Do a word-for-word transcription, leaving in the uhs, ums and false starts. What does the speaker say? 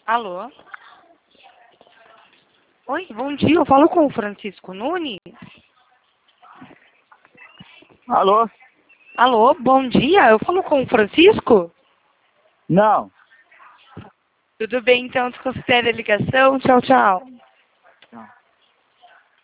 Alô? Oi, bom dia. Eu falo com o Francisco Nunes. Alô? Alô, bom dia. Eu falo com o Francisco? Não. Tudo bem, então desconsidere a ligação. Tchau, tchau.